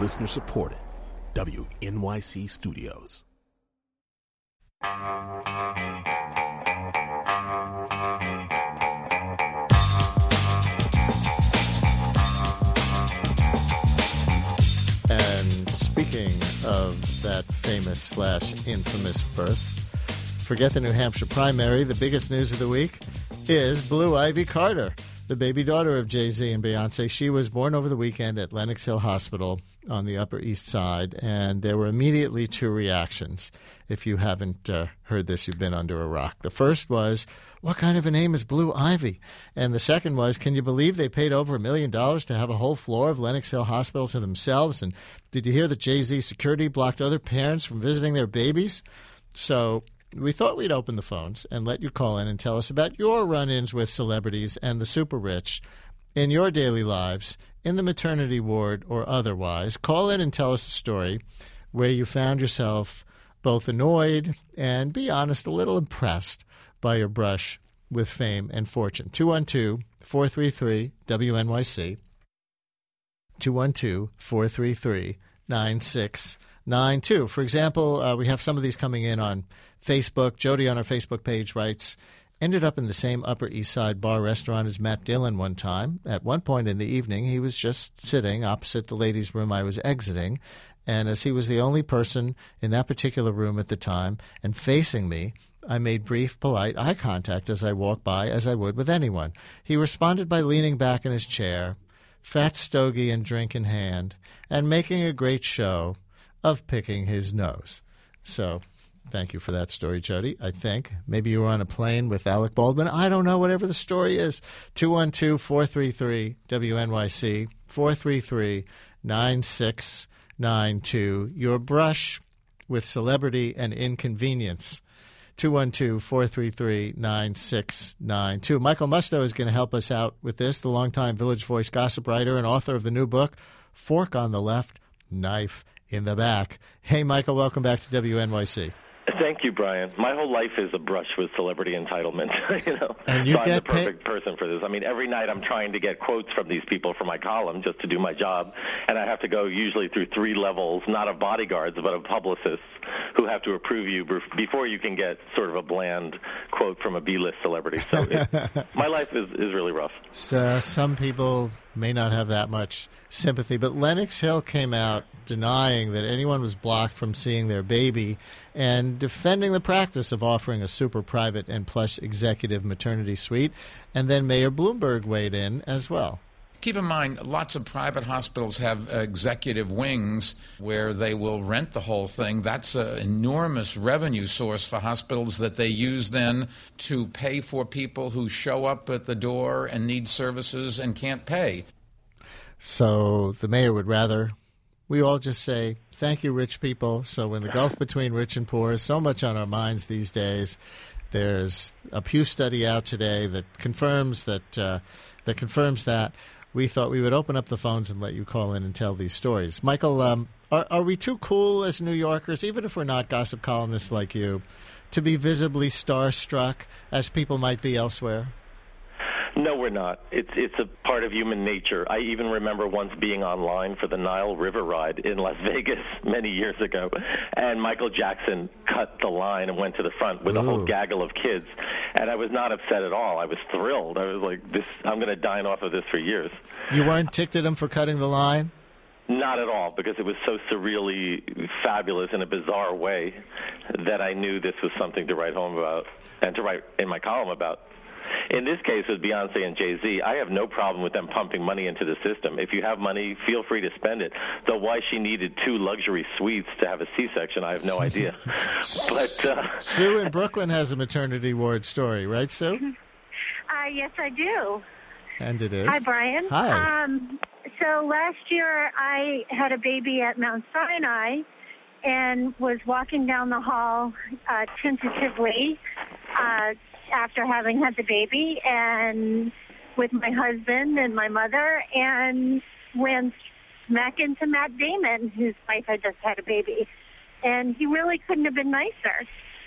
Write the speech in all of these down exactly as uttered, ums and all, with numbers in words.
Listener supported. W N Y C Studios. And speaking of that famous slash infamous birth, forget the New Hampshire primary. The biggest news of the week is Blue Ivy Carter, the baby daughter of Jay-Z and Beyonce. She was born over the weekend at Lenox Hill Hospital on the Upper East Side, and there were immediately two reactions. If you haven't uh, heard this, you've been under a rock. The first was, what kind of a name is Blue Ivy? And the second was, can you believe they paid over a million dollars to have a whole floor of Lenox Hill Hospital to themselves? And did you hear that Jay-Z security blocked other parents from visiting their babies? So we thought we'd open the phones and let you call in and tell us about your run-ins with celebrities and the super rich in your daily lives, in the maternity ward or otherwise. Call in and tell us a story where you found yourself both annoyed and, be honest, a little impressed by your brush with fame and fortune. two one two, four three three, W N Y C. two one two, four three three, nine six nine two. For example, uh, we have some of these coming in on Facebook. Jody on our Facebook page writes, ended up in the same Upper East Side bar restaurant as Matt Dillon one time. At one point in the evening, he was just sitting opposite the ladies' room I was exiting, and as he was the only person in that particular room at the time and facing me, I made brief, polite eye contact as I walked by, as I would with anyone. He responded by leaning back in his chair, fat stogie and drink in hand, and making a great show of picking his nose. So thank you for that story, Jody, I think. Maybe you were on a plane with Alec Baldwin. I don't know, whatever the story is. two one two, four three three, W N Y C, four three three, nine six nine two. Your brush with celebrity and inconvenience. two one two, four three three, nine six nine two. Michael Musto is going to help us out with this, the longtime Village Voice gossip writer and author of the new book, Fork on the Left, Knife in the Back. Hey, Michael, welcome back to W N Y C. Thank you, Brian. My whole life is a brush with celebrity entitlement. you know, and you so I'm get the perfect pay- person for this. I mean, every night I'm trying to get quotes from these people for my column just to do my job, and I have to go usually through three levels, not of bodyguards, but of publicists who have to approve you before you can get sort of a bland quote from a B-list celebrity. So it, my life is, is really rough. So some people may not have that much sympathy, but Lenox Hill came out denying that anyone was blocked from seeing their baby and defending the practice of offering a super private and plush executive maternity suite. And then Mayor Bloomberg weighed in as well. Keep in mind, lots of private hospitals have executive wings where they will rent the whole thing. That's an enormous revenue source for hospitals that they use then to pay for people who show up at the door and need services and can't pay. So the mayor would rather we all just say, thank you, rich people. So when the gulf between rich and poor is so much on our minds these days, there's a Pew study out today that confirms that uh, that confirms that. We thought we would open up the phones and let you call in and tell these stories. Michael, um, are, are we too cool as New Yorkers, even if we're not gossip columnists like you, to be visibly starstruck as people might be elsewhere? No, we're not. It's it's a part of human nature. I even remember once being online for the Nile River ride in Las Vegas many years ago, and Michael Jackson cut the line and went to the front with Ooh. a whole gaggle of kids, and I was not upset at all. I was thrilled. I was like, "This, I'm going to dine off of this for years." You weren't ticked at him for cutting the line? Not at all, because it was so surreally fabulous in a bizarre way that I knew this was something to write home about and to write in my column about. In this case, with Beyonce and Jay-Z, I have no problem with them pumping money into the system. If you have money, feel free to spend it. Though why she needed two luxury suites to have a C-section, I have no idea. But uh, Sue in Brooklyn has a maternity ward story, right, Sue? Uh, yes, I do. And it is. Hi, Brian. Hi. Um, so last year, I had a baby at Mount Sinai and was walking down the hall uh, tentatively uh after having had the baby, and with my husband and my mother, and went smack into Matt Damon, whose wife had just had a baby. And he really couldn't have been nicer.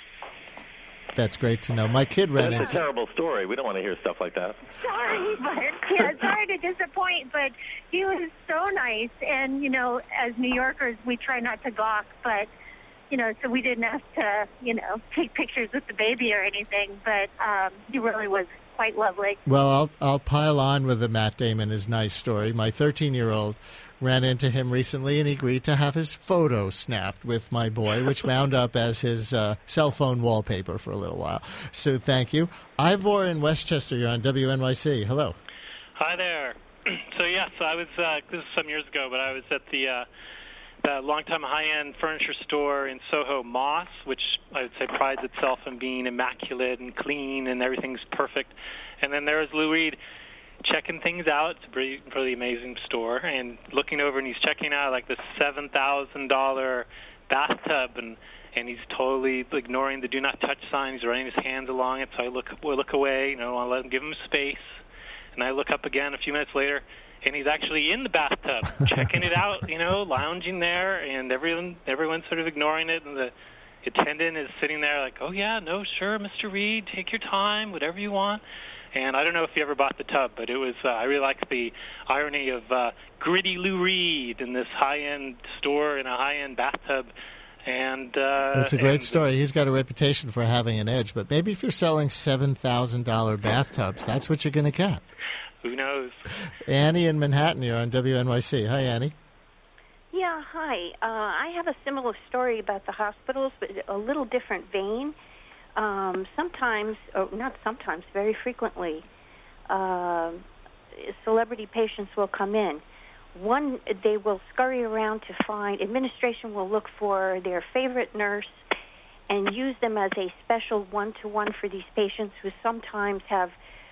That's great to know. My kid ran That's into... a terrible story. We don't want to hear stuff like that. Sorry, but yeah, sorry to disappoint, but he was so so nice. And, you know, as New Yorkers, we try not to gawk, but, you know, so we didn't have to, you know, take pictures with the baby or anything. But um, he really was quite lovely. Well, I'll, I'll pile on with the Matt Damon is nice story. My thirteen-year-old ran into him recently, and he agreed to have his photo snapped with my boy, which wound up as his uh, cell phone wallpaper for a little while. So thank you. Ivor in Westchester, you're on W N Y C. Hello. Hi there. So, yes, I was, uh, this was some years ago, but I was at the, uh, the longtime high-end furniture store in Soho, Moss, which I would say prides itself in being immaculate and clean and everything's perfect. And then there was Lou Reed checking things out. It's a pretty, pretty amazing store. And looking over, and he's checking out like the seven thousand dollars bathtub, and and he's totally ignoring the do not touch sign. He's running his hands along it. So I look, we look away. You know, I let him give him space. And I look up again a few minutes later, and he's actually in the bathtub, checking it out. You know, lounging there, and everyone, everyone's sort of ignoring it, and the attendant is sitting there like, "Oh yeah, no, sure, Mister Reed, take your time, whatever you want." And I don't know if you ever bought the tub, but it was, uh, I really liked the irony of uh, gritty Lou Reed in this high-end store in a high-end bathtub. And uh, It's a great and, story. He's got a reputation for having an edge, but maybe if you're selling seven thousand dollars bathtubs, that's what you're going to get. Who knows? Annie in Manhattan, you're on W N Y C. Hi, Annie. Yeah, hi. Uh, I have a similar story about the hospitals, but a little different vein. Um, sometimes, or not sometimes, very frequently, uh, celebrity patients will come in. One, they will scurry around to find, administration will look for their favorite nurse and use them as a special one-to-one for these patients who sometimes have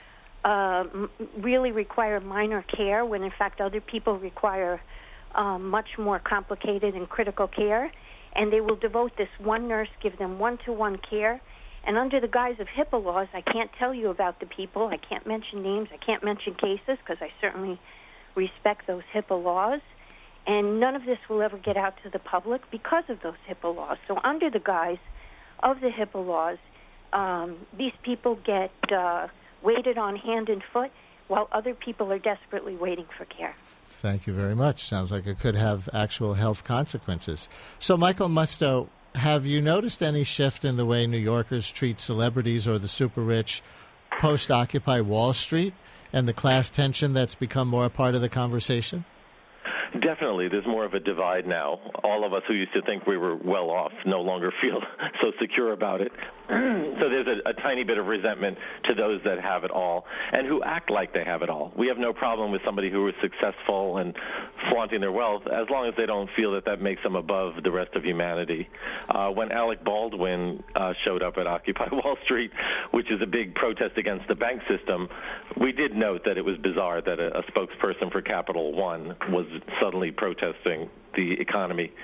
uh, m- really require minor care when, in fact, other people require um, much more complicated and critical care. And they will devote this one nurse, give them one-to-one care. And under the guise of HIPAA laws, I can't tell you about the people. I can't mention names. I can't mention cases because I certainly respect those HIPAA laws. And none of this will ever get out to the public because of those HIPAA laws. So under the guise of the HIPAA laws, um, these people get uh, waited on hand and foot while other people are desperately waiting for care. Thank you very much. Sounds like it could have actual health consequences. So, Michael Musto, have you noticed any shift in the way New Yorkers treat celebrities or the super rich post-Occupy Wall Street and the class tension that's become more a part of the conversation? Definitely. There's more of a divide now. All of us who used to think we were well off no longer feel so secure about it. So there's a, a tiny bit of resentment to those that have it all and who act like they have it all. We have no problem with somebody who is successful and flaunting their wealth as long as they don't feel that that makes them above the rest of humanity. Uh, when Alec Baldwin uh, showed up at Occupy Wall Street, which is a big protest against the bank system, we did note that it was bizarre that a, a spokesperson for Capital One was suddenly protesting the economy.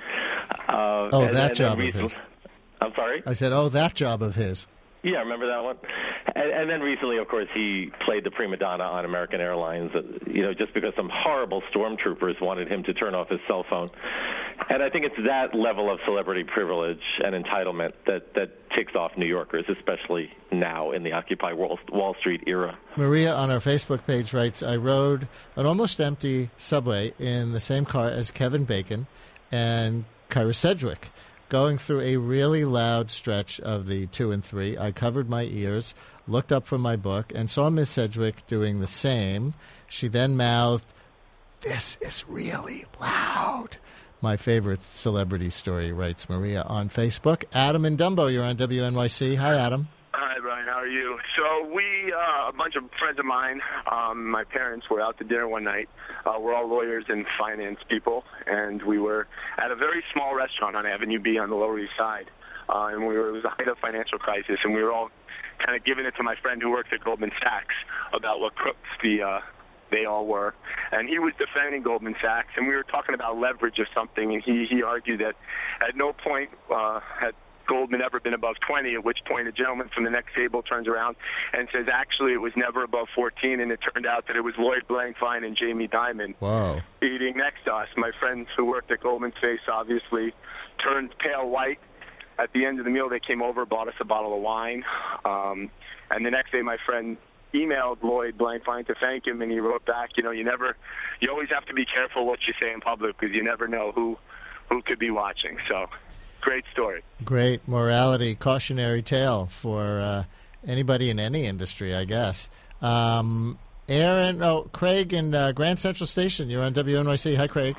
Uh, oh, and, that and job of recently, his. I'm sorry? I said, oh, that job of his. Yeah, remember that one? And, and then recently, of course, he played the prima donna on American Airlines, uh, you know, just because some horrible stormtroopers wanted him to turn off his cell phone. And I think it's that level of celebrity privilege and entitlement that, that ticks off New Yorkers, especially now in the Occupy Wall, Wall Street era. Maria on our Facebook page writes, I rode an almost empty subway in the same car as Kevin Bacon and Kyra Sedgwick. Going through a really loud stretch of the two and three, I covered my ears, looked up from my book, and saw Miss Sedgwick doing the same. She then mouthed, "This is really loud." My favorite celebrity story, writes Maria on Facebook. Adam in Dumbo, you're on W N Y C. Hi, Adam. Hi, Brian. How are you? So we, uh, a bunch of friends of mine, um, my parents were out to dinner one night. Uh, we're all lawyers and finance people, and we were at a very small restaurant on Avenue B on the Lower East Side. Uh, and we were, it was the height of financial crisis, and we were all kind of giving it to my friend who works at Goldman Sachs about what crooks the uh, they all were. And he was defending Goldman Sachs, and we were talking about leverage or something, and he, he argued that at no point uh, had Goldman ever been above twenty, at which point a gentleman from the next table turns around and says, actually, it was never above fourteen, and it turned out that it was Lloyd Blankfein and Jamie Dimon Wow. eating next to us. My friends who worked at Goldman's face obviously turned pale white. At the end of the meal, they came over, bought us a bottle of wine, um, and the next day my friend emailed Lloyd Blankfein to thank him, and he wrote back, you know, you never, you always have to be careful what you say in public because you never know who, who could be watching. So, great story. Great morality, cautionary tale for uh, anybody in any industry, I guess. Um, Aaron, oh, Craig in uh, Grand Central Station. You're on W N Y C. Hi, Craig.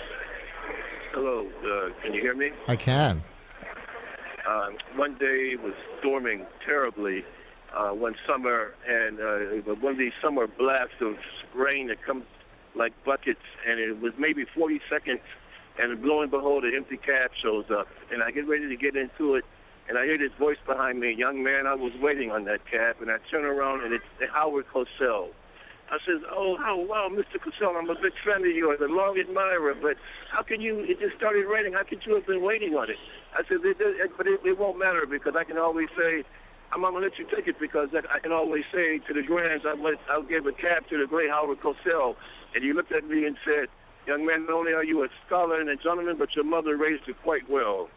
Hello. Uh, can you hear me? I can. Uh, one day it was storming terribly uh, one summer, and uh, one of these summer blasts of rain that comes like buckets, and it was maybe forty seconds, and lo and behold, an empty cab shows up, and I get ready to get into it, and I hear this voice behind me, young man, I was waiting on that cab, and I turn around, and it's Howard Cosell. I says, oh, how, wow, Mister Cosell, I'm a big fan of yours, a long admirer, but how can you, it just started raining, how could you have been waiting on it? I said, it, it, but it, it won't matter because I can always say, I'm going to let you take it because I can always say to the Grands, I'll, let, I'll give a cab to the great Howard Cosell. And he looked at me and said, young man, not only are you a scholar and a gentleman, but your mother raised you quite well.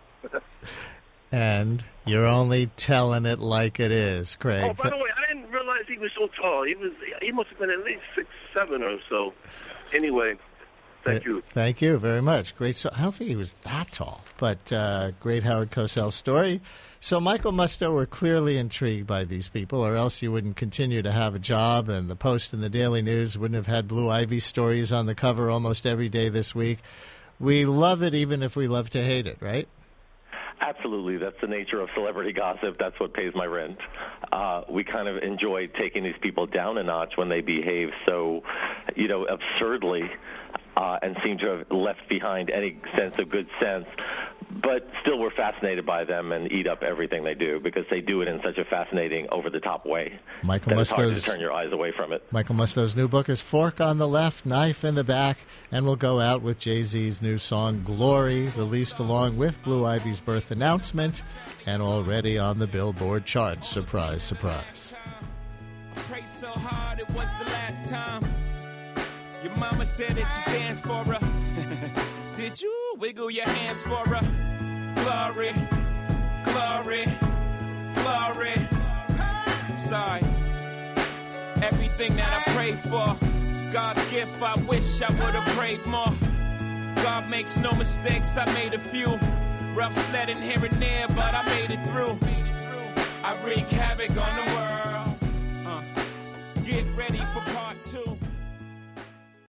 And you're only telling it like it is, Craig. Oh, by the way, I didn't realize he was so tall. He was he must have been at least six, seven or so. Anyway, thank you. Thank you very much. Great. So I don't think he was that tall, but uh, great Howard Cosell story. So Michael Musto were clearly intrigued by these people, or else you wouldn't continue to have a job, and the Post and the Daily News wouldn't have had Blue Ivy stories on the cover almost every day this week. We love it even if we love to hate it, right? Absolutely. That's the nature of celebrity gossip. That's what pays my rent. Uh, we kind of enjoy taking these people down a notch when they behave so, you know, absurdly uh, and seem to have left behind any sense of good sense. But still, we're fascinated by them and eat up everything they do because they do it in such a fascinating, over-the-top way. Michael that it's hard to Musto's, turn your eyes away from it. Michael Musto's new book is Fork on the Left, Knife in the Back, and we'll go out with Jay-Z's new song, Glory, released along with Blue Ivy's birth announcement and already on the Billboard charts. Surprise, surprise. I prayed so hard it was the last time. Your mama said that you danced for her. Did you wiggle your hands for her? Glory, glory, glory. Sorry. Everything that I prayed for, God's gift, I wish I would have prayed more. God makes no mistakes, I made a few. Rough sledding here and there, but I made it through. I wreak havoc on the world. Uh, get ready for part two.